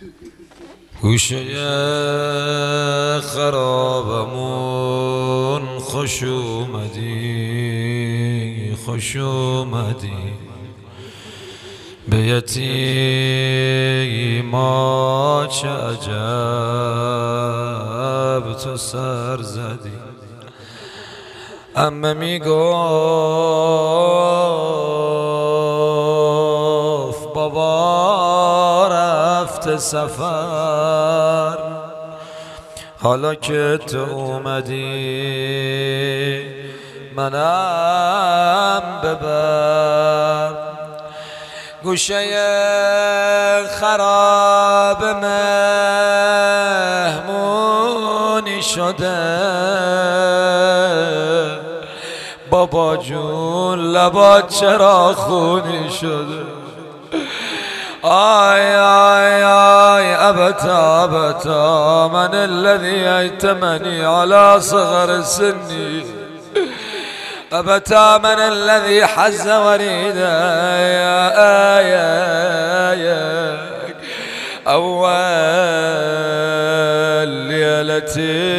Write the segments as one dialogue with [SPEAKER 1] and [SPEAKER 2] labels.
[SPEAKER 1] گوشه خرابمون خوش اومدی، خوش اومدی. به یتیما چه عجب تو سر زدی. عمه میگفت بابا رفته سفر، حالا که تو اومدی منم ببر. گوشه خراب مهمونی شده، بابا جون لبات چرا خونی شده؟ آی آی آی ابتا ابتا من الذي ایتمنی على صغر سنی، ابتا من الذي حز وريدا اول ليلة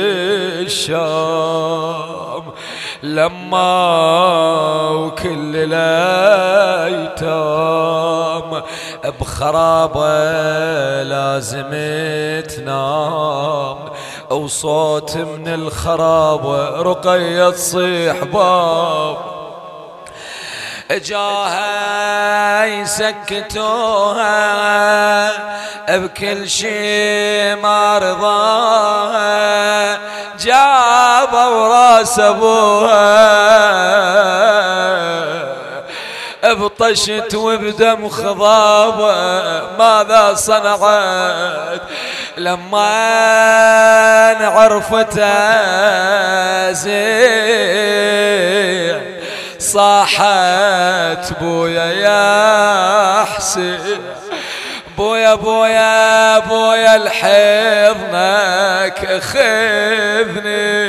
[SPEAKER 1] الشام لما وكل الايتام بخرابه لازم تنام، وصوت من الخرابه رقية تصيح باب. اجاها يسكتوها بكل شي ما رضاها، جابوا راس ابوها ابطشت وبدم خضابه. ماذا صنعت لما عرفت زين؟ صاحت بويا يا حسين، بويا بويا بويا الحضنك خذني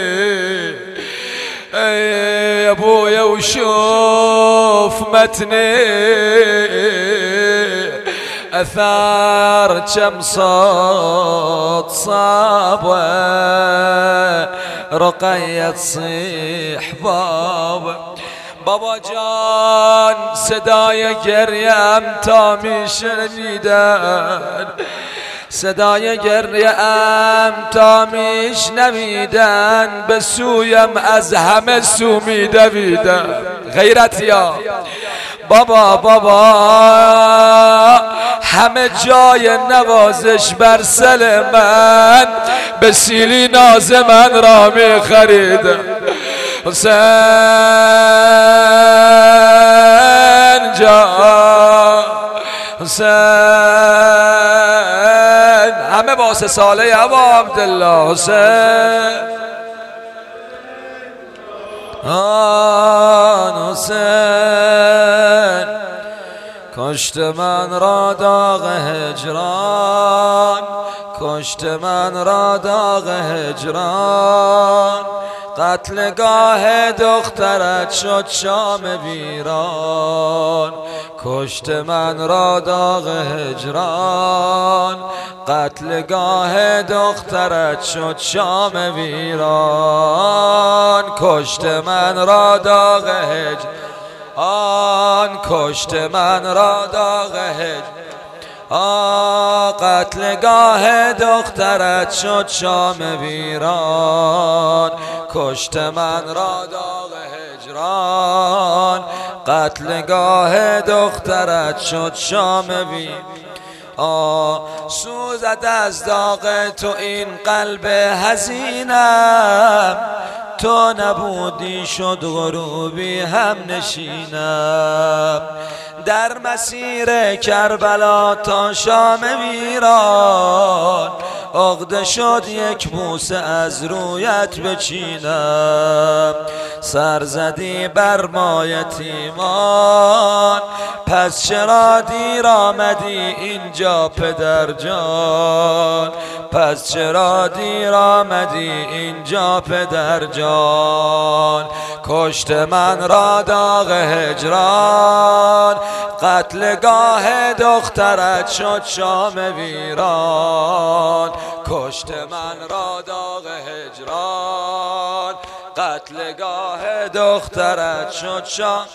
[SPEAKER 1] يا بويا وشوف متني، أثار كم صوت صابه رقية تصيح بابه. بابا جان صدای گریم تا می شنیدن، صدای گریم تا می شنیدن، به سویم از همه سو می دویدن. غیرتیا بابا بابا همه جای نوازش بر سل من، به سیلی ناز من را می خریدن. حسین جان حسین، همه با 3 ساله ابا عبدالله حسین آن حسین. کشت من را داغ هجران، کشت من را داغ هجران، قتلگاه دخترت شد شام ویران. کشت من را داغ هجران، قتلگاه دخترت شد شام ویران. کشت من را داغ هجران، کشت من را داغ هجران، قتلگاه دخترت شد شام ویران. کشت من را داغ هجران، قتلگاه دخترت شد شام ویران. سوزد از داغ تو این قلب حزینم، تو نبودی شد غروبی هم نشینم. در مسیر کربلا تا شام ویران، عقده شد یک بوسه از رویت بچینم. سر زدی بر ما یتیمان، پس چرا دیر آمدی اینجا پدر جان؟ پس چرا دیر آمدی اینجا پدر جان؟ کشت من را داغ هجران، قتلگاه دخترت شد شام ویران. کشت من را داغ هجران، قتلگاه دخترت شد شام.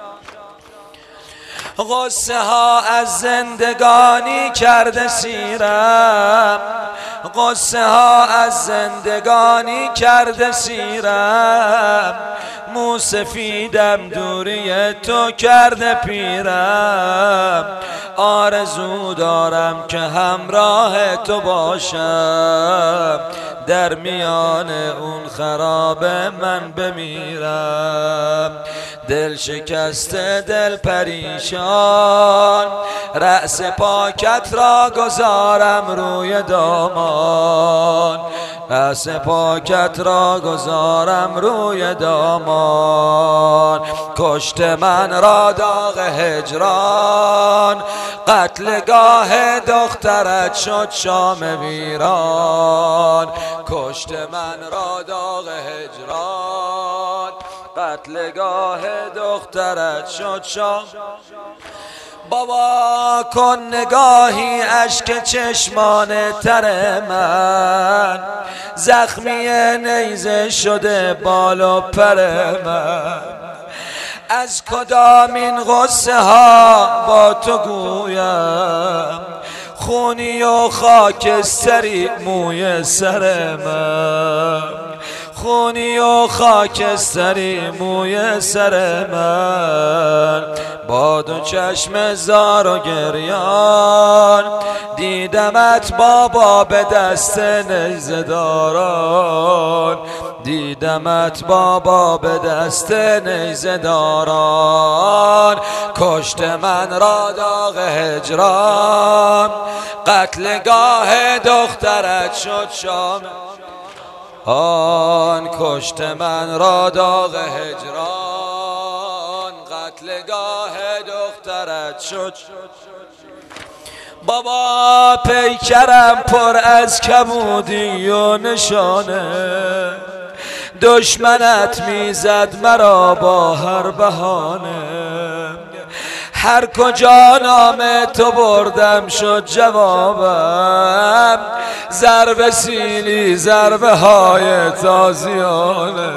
[SPEAKER 1] غصه ها از زندگانی کرده سیرم، غصه ها از زندگانی کرده سیرم. موسفیدم دوری تو کرده پیرم. آرزو دارم که همراه تو باشم، در میان اون خراب من بمیرم. دل شکسته دل پریشان، رأس پاکت را گذارم روی دامان، رأس پاکت را گذارم روی دامان. کشت من را داغ هجران، قتلگاه دخترت شد شام ویران. کشت من را داغ هجران، قتلگاه دخترت شد شام. بابا کن نگاهی اشک چشمان تر من، زخمی نیزه شده بال و پر من. از کدام این غصه ها با تو گویم، خونی و خاکستری موی سر من، خونی و خاکستری موی سر من. با دو چشم زار و گریان دیدمت بابا به دست نیزه داران، دیدمت بابا به دست نیزه داران. کشت من را داغ هجران، قتلگاه دخترت شد شام. کشت من را داغ هجران، قتلگاه دخترت شد. بابا پیکرم پر از کبودی و نشانه، دشمنت میزد مرا با هر بهانه. هر کجا نام تو بردم شد جوابم، ضربه سیلی ضربه های تازیانه،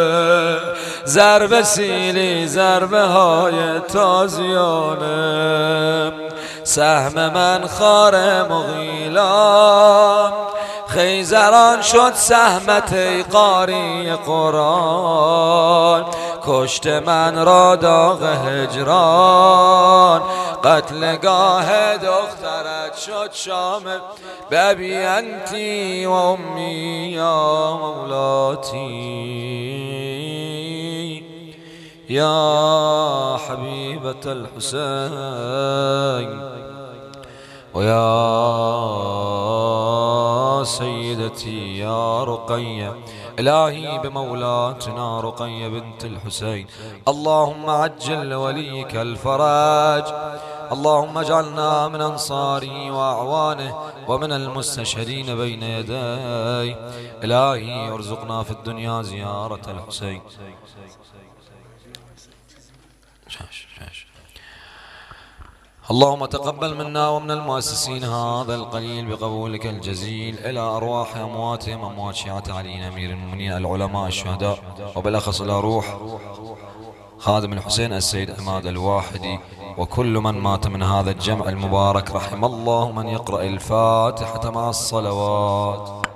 [SPEAKER 1] ضربه سیلی ضربه های تازیانه. سهم من خار مغیلان، خیزران شد سهمت ای قاری قرآن. کشت من را داغ هجران، قتلگاه دخترت شد شام. بابی انتی و امی یا مولاتی، یا حبیبة الحسین و یا سیدتی یا رقیه. إلهي بمولاتنا رقية بنت الحسين، اللهم عجل لوليك الفرج، اللهم اجعلنا من أنصاره وأعوانه ومن المستشهدين بين يديه. إلهي ارزقنا في الدنيا زيارة الحسين. اللهم تقبل منا ومن المؤسسين هذا القليل بقبولك الجزيل، إلى أرواح أمواتهم أموات شيعة علي أمير المؤمنين العلماء الشهداء، وبالأخص إلى روح خادم الحسين السيد عماد الواحدي وكل من مات من هذا الجمع المبارك. رحم الله من يقرأ الفاتحة مع الصلوات.